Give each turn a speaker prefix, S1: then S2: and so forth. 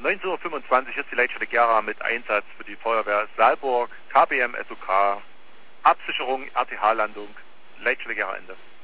S1: 19:25 Uhr ist die Leitstelle Gera mit Einsatz für die Feuerwehr Saalburg, KBM, SOK, Absicherung, RTH-Landung, Leitstelle Gera Ende.